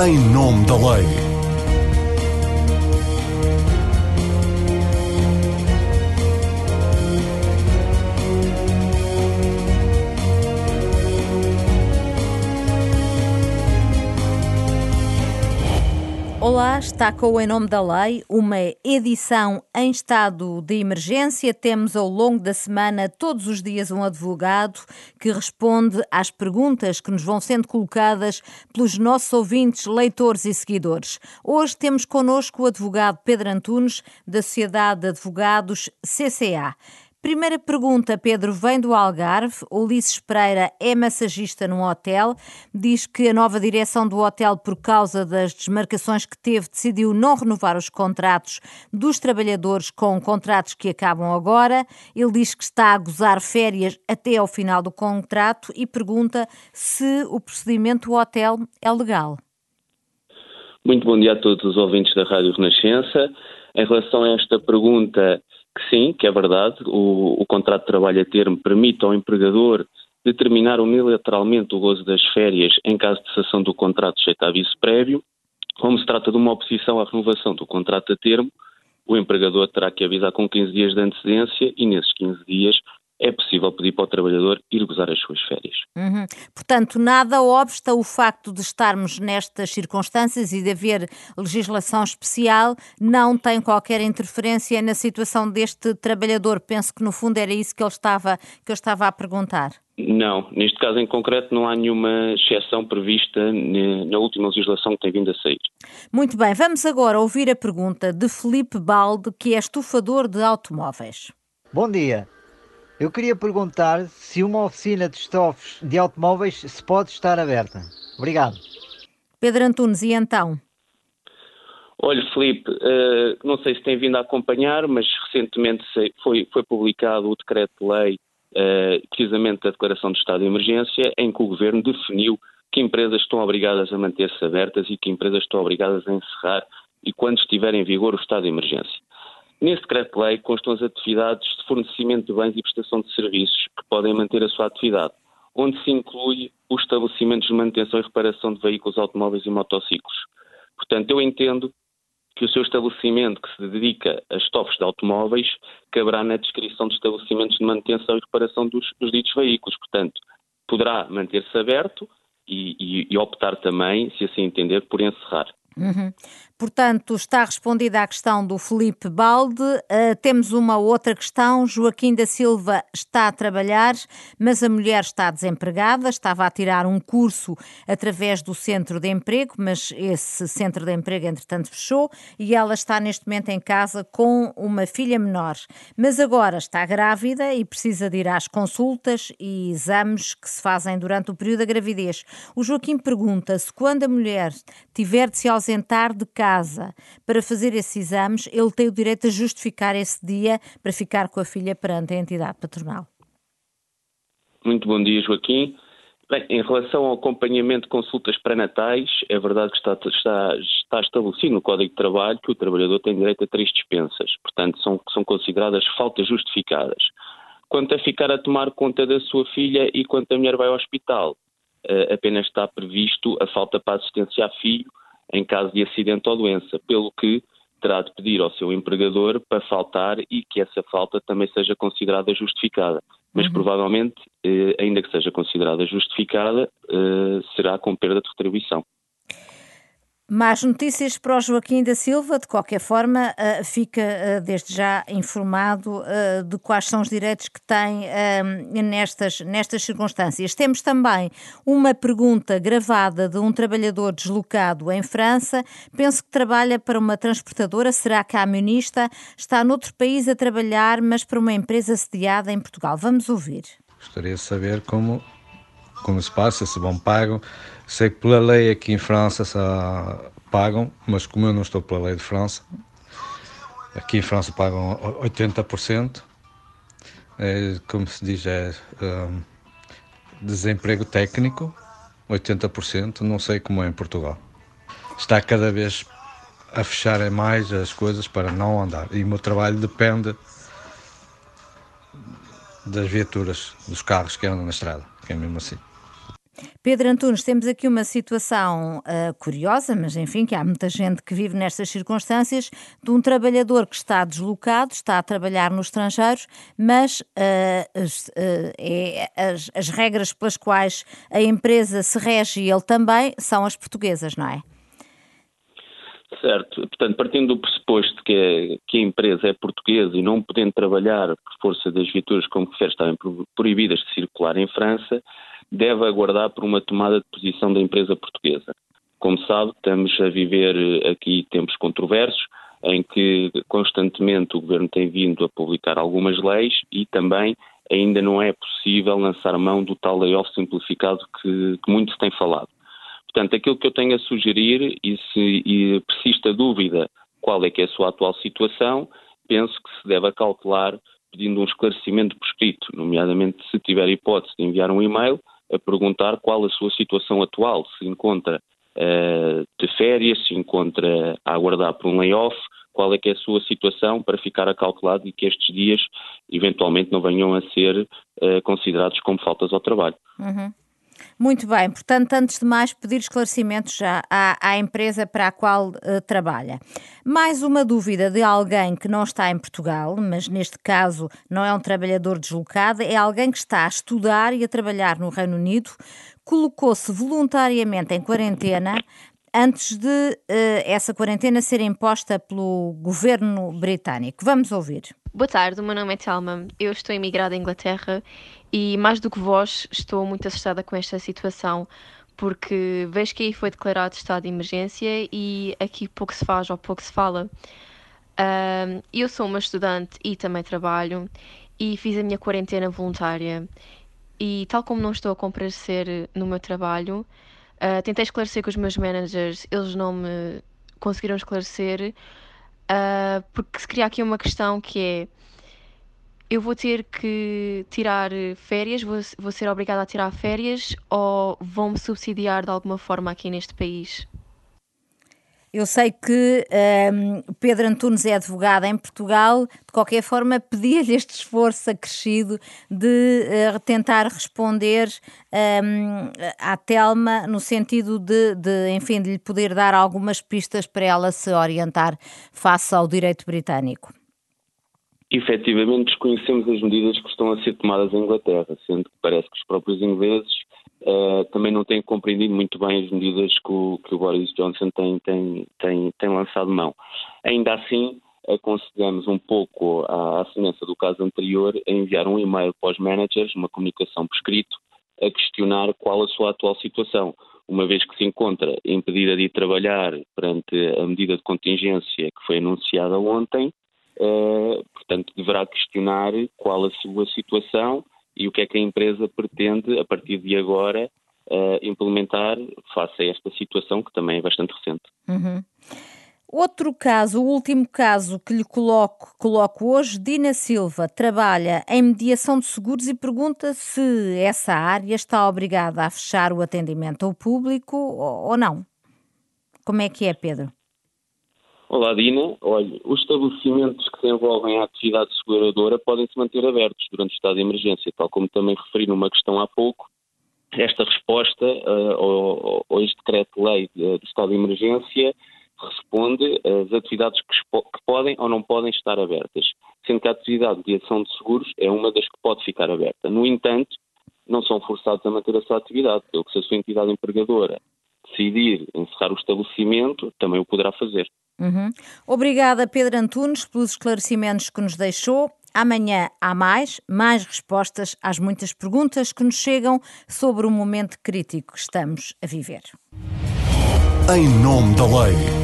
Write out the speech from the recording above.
em nome da lei. Olá, está com o Em Nome da Lei, uma edição em estado de emergência. Temos ao longo da semana, todos os dias, um advogado que responde às perguntas que nos vão sendo colocadas pelos nossos ouvintes, leitores e seguidores. Hoje temos connosco o advogado Pedro Antunes, da Sociedade de Advogados CCA. Primeira pergunta, Pedro, vem do Algarve. Ulisses Pereira é massagista num hotel. Diz que a nova direção do hotel, por causa das desmarcações que teve, decidiu não renovar os contratos dos trabalhadores com contratos que acabam agora. Ele diz que está a gozar férias até ao final do contrato e pergunta se o procedimento do hotel é legal. Muito bom dia a todos os ouvintes da Rádio Renascença. Em relação a esta pergunta, que sim, que é verdade, o contrato de trabalho a termo permite ao empregador determinar unilateralmente o gozo das férias em caso de cessação do contrato sujeito a aviso prévio. Como se trata de uma oposição à renovação do contrato a termo, o empregador terá que avisar com 15 dias de antecedência e nesses 15 dias é possível pedir para o trabalhador ir gozar as suas férias. Portanto, nada obsta o facto de estarmos nestas circunstâncias e de haver legislação especial, não tem qualquer interferência na situação deste trabalhador. Penso que no fundo era isso que eu estava a perguntar. Não, neste caso em concreto não há nenhuma exceção prevista na última legislação que tem vindo a sair. Muito bem, vamos agora ouvir a pergunta de Filipe Balde, que é estufador de automóveis. Bom dia. Eu queria perguntar se uma oficina de estofos de automóveis se pode estar aberta. Obrigado. Pedro Antunes, e então? Olha, Filipe, não sei se tem vindo a acompanhar, mas recentemente foi publicado o decreto-lei, precisamente da declaração de estado de emergência, em que o Governo definiu que empresas estão obrigadas a manter-se abertas e que empresas estão obrigadas a encerrar e quando estiver em vigor o estado de emergência. Nesse decreto-lei constam as atividades de fornecimento de bens e prestação de serviços que podem manter a sua atividade, onde se inclui os estabelecimentos de manutenção e reparação de veículos automóveis e motociclos. Portanto, eu entendo que o seu estabelecimento que se dedica a estofos de automóveis caberá na descrição de estabelecimentos de manutenção e reparação dos ditos veículos. Portanto, poderá manter-se aberto e optar também, se assim entender, por encerrar. Portanto, está respondida à questão do Filipe Balde. Temos uma outra questão. Joaquim da Silva está a trabalhar, mas a mulher está desempregada. Estava a tirar um curso através do centro de emprego, mas esse centro de emprego, entretanto, fechou e ela está neste momento em casa com uma filha menor. Mas agora está grávida e precisa de ir às consultas e exames que se fazem durante o período da gravidez. O Joaquim pergunta se quando a mulher tiver de se ausentar de casa para fazer esses exames, ele tem o direito a justificar esse dia para ficar com a filha perante a entidade patronal. Muito bom dia, Joaquim. Bem, em relação ao acompanhamento de consultas pré-natais, é verdade que está estabelecido no Código de Trabalho que o trabalhador tem direito a 3 dispensas, portanto são consideradas faltas justificadas. Quanto a ficar a tomar conta da sua filha e quando a mulher vai ao hospital, apenas está previsto a falta para assistência a filho em caso de acidente ou doença, pelo que terá de pedir ao seu empregador para faltar e que essa falta também seja considerada justificada. Mas provavelmente, ainda que seja considerada justificada, será com perda de retribuição. Más notícias para o Joaquim da Silva. De qualquer forma, fica desde já informado de quais são os direitos que tem nestas circunstâncias. Temos também uma pergunta gravada de um trabalhador deslocado em França. Penso que trabalha para uma transportadora, será camionista, está noutro país a trabalhar, mas para uma empresa sediada em Portugal. Vamos ouvir. Gostaria de saber como se passa, se vão pagam. Sei que pela lei aqui em França só pagam, mas como eu não estou pela lei de França, aqui em França pagam 80%, como se diz, desemprego técnico, 80%, não sei como é em Portugal. Está cada vez a fechar mais as coisas para não andar, e o meu trabalho depende das viaturas, dos carros que andam na estrada, que é mesmo assim. Pedro Antunes, temos aqui uma situação curiosa, mas enfim, que há muita gente que vive nestas circunstâncias, de um trabalhador que está deslocado, está a trabalhar no estrangeiro, mas as regras pelas quais a empresa se rege e ele também são as portuguesas, não é? Certo. Portanto, partindo do pressuposto que a empresa é portuguesa e não podendo trabalhar por força das viaturas como refere estarem proibidas de circular em França, deve aguardar por uma tomada de posição da empresa portuguesa. Como sabe, estamos a viver aqui tempos controversos, em que constantemente o Governo tem vindo a publicar algumas leis e também ainda não é possível lançar mão do tal layoff simplificado que muito se tem falado. Portanto, aquilo que eu tenho a sugerir, e se persiste a dúvida qual é que é a sua atual situação, penso que se deve acautelar pedindo um esclarecimento por escrito, nomeadamente se tiver hipótese de enviar um e-mail a perguntar qual a sua situação atual, se encontra de férias, se encontra a aguardar por um layoff, qual é que é a sua situação para ficar acautelado e que estes dias eventualmente não venham a ser considerados como faltas ao trabalho. Uhum. Muito bem, portanto, antes de mais, pedir esclarecimentos à empresa para a qual trabalha. Mais uma dúvida de alguém que não está em Portugal, mas neste caso não é um trabalhador deslocado, é alguém que está a estudar e a trabalhar no Reino Unido, colocou-se voluntariamente em quarentena antes de essa quarentena ser imposta pelo governo britânico. Vamos ouvir. Boa tarde, o meu nome é Telma, eu estou imigrada à Inglaterra e mais do que vós estou muito assustada com esta situação porque vejo que aí foi declarado estado de emergência e aqui pouco se faz ou pouco se fala. Eu sou uma estudante e também trabalho e fiz a minha quarentena voluntária e tal como não estou a comparecer no meu trabalho, tentei esclarecer com os meus managers, eles não me conseguiram esclarecer. Porque se cria aqui uma questão que é, eu vou ter que tirar férias, vou ser obrigada a tirar férias ou vão-me subsidiar de alguma forma aqui neste país? Eu sei que Pedro Antunes é advogado em Portugal, de qualquer forma pedia-lhe este esforço acrescido de tentar responder à Telma no sentido enfim, de lhe poder dar algumas pistas para ela se orientar face ao direito britânico. Efetivamente desconhecemos as medidas que estão a ser tomadas em Inglaterra, sendo que parece que os próprios ingleses também não têm compreendido muito bem as medidas que o Boris Johnson tem lançado mão. Ainda assim, aconselhamos um pouco, à semelhança do caso anterior, a enviar um e-mail para os managers, uma comunicação por escrito, a questionar qual a sua atual situação, uma vez que se encontra impedida de ir trabalhar perante a medida de contingência que foi anunciada ontem. Portanto, deverá questionar qual a sua situação e o que é que a empresa pretende, a partir de agora, implementar face a esta situação, que também é bastante recente. Uhum. Outro caso, o último caso que lhe coloco hoje, Dina Silva trabalha em mediação de seguros e pergunta se essa área está obrigada a fechar o atendimento ao público ou não. Como é que é, Pedro? Olá, Dina. Olha, os estabelecimentos que se envolvem à atividade seguradora podem se manter abertos durante o estado de emergência, tal como também referi numa questão há pouco. Esta resposta ao este decreto-lei do estado de emergência responde às atividades que podem ou não podem estar abertas, sendo que a atividade de mediação de seguros é uma das que pode ficar aberta. No entanto, não são forçados a manter a sua atividade, pelo que se a sua entidade empregadora decidir encerrar o estabelecimento, também o poderá fazer. Uhum. Obrigada, Pedro Antunes, pelos esclarecimentos que nos deixou. Amanhã há mais respostas às muitas perguntas que nos chegam sobre o momento crítico que estamos a viver. Em nome da lei.